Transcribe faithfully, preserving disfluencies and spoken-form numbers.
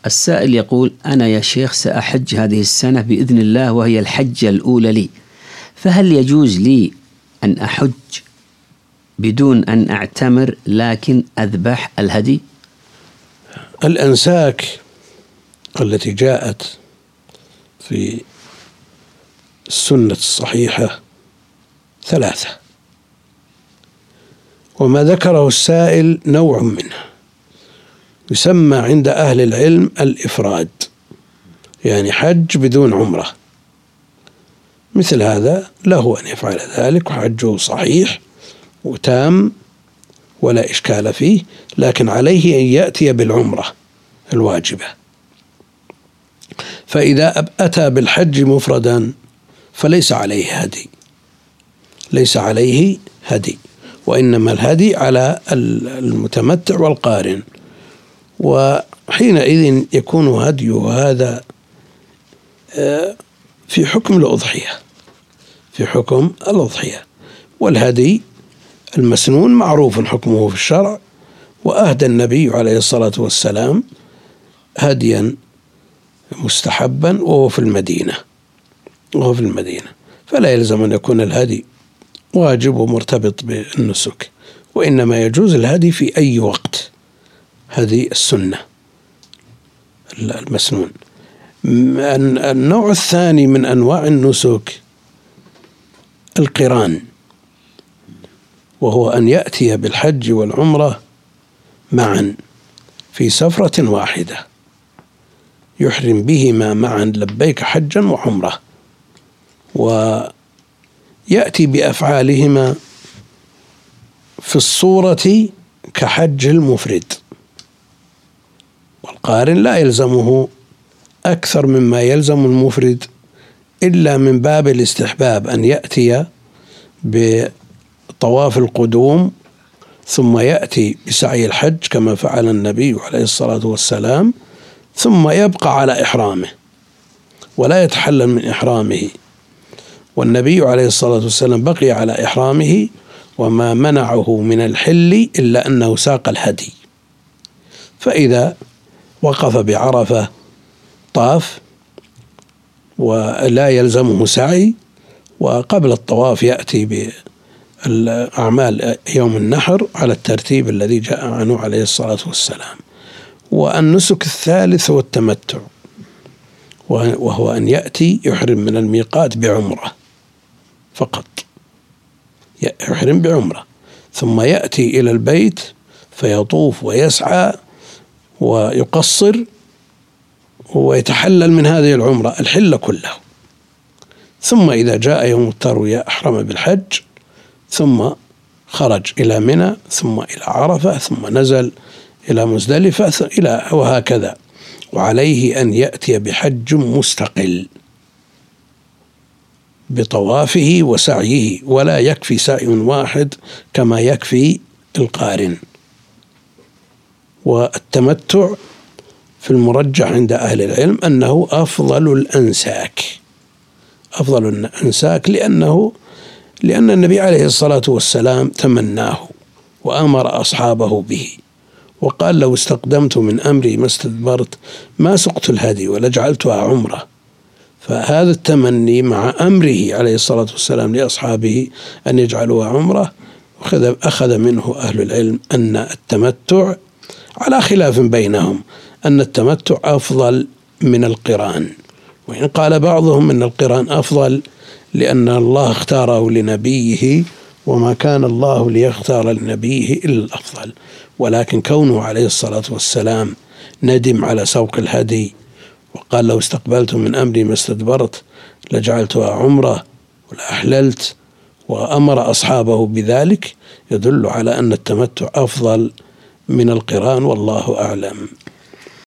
السائل يقول: أنا يا شيخ سأحج هذه السنة بإذن الله وهي الحجة الأولى لي، فهل يجوز لي أن أحج بدون أن أعتمر لكن أذبح الهدي؟ الأنساك التي جاءت في السنة الصحيحة ثلاثة، وما ذكره السائل نوع منها يسمى عند أهل العلم الإفراد، يعني حج بدون عمرة. مثل هذا له أن يفعل ذلك وحجه صحيح وتام ولا إشكال فيه، لكن عليه أن يأتي بالعمرة الواجبة. فإذا أتى بالحج مفردا فليس عليه هدي، ليس عليه هدي، وإنما الهدي على المتمتع والقارن. وحينئذ يكون هديه هذا في حكم الأضحية، في حكم الأضحية. والهدي المسنون معروف حكمه في الشرع، وأهدى النبي عليه الصلاة والسلام هديا مستحبا وهو في المدينة وهو في المدينة فلا يلزم أن يكون الهدي واجب ومرتبط بالنسك، وإنما يجوز الهدي في أي وقت، هذه السنة المسنون. النوع الثاني من أنواع النسك القران، وهو أن يأتي بالحج والعمرة معا في سفرة واحدة، يحرم بهما معا لبيك حجا وعمرة، ويأتي بأفعالهما في الصورة كحج المفرد. والقارن لا يلزمه أكثر مما يلزم المفرد إلا من باب الاستحباب أن يأتي بطواف القدوم ثم يأتي بسعي الحج كما فعل النبي عليه الصلاة والسلام، ثم يبقى على إحرامه ولا يتحلل من إحرامه. والنبي عليه الصلاة والسلام بقي على إحرامه وما منعه من الحل إلا أنه ساق الهدي. فإذا وقف بعرفة طاف ولا يلزمه سعي، وقبل الطواف يأتي بالأعمال يوم النحر على الترتيب الذي جاء عنه عليه الصلاة والسلام. والنسك الثالث هو التمتع، وهو أن يأتي يحرم من الميقات بعمرة فقط، يحرم بعمرة ثم يأتي إلى البيت فيطوف ويسعى ويقصر ويتحلل من هذه العمرة الحل كله. ثم إذا جاء يوم التروية أحرم بالحج، ثم خرج إلى منى، ثم إلى عرفة، ثم نزل إلى مزدلفة، إلى وهكذا. وعليه أن يأتي بحج مستقل بطوافه وسعيه، ولا يكفي سعي واحد كما يكفي القارن. والتمتع في المرجح عند أهل العلم أنه أفضل الأنساك، أفضل الأنساك لأنه لأن النبي عليه الصلاة والسلام تمناه وأمر أصحابه به، وقال: لو استقدمت من أمري ما استدبرت ما سقت الهدي ولجعلتها عمرة. فهذا التمني مع أمره عليه الصلاة والسلام لأصحابه أن يجعلوها عمرة، أخذ منه أهل العلم أن التمتع على خلاف بينهم أن التمتع أفضل من القران، وإن قال بعضهم أن القران أفضل لأن الله اختاره لنبيه وما كان الله ليختار لنبيه إلا الأفضل. ولكن كونه عليه الصلاة والسلام ندم على سوق الهدي وقال: لو استقبلت من أمري ما استدبرت لجعلتها عمرة ولأحللت، وأمر أصحابه بذلك، يدل على أن التمتع أفضل من القران، والله أعلم.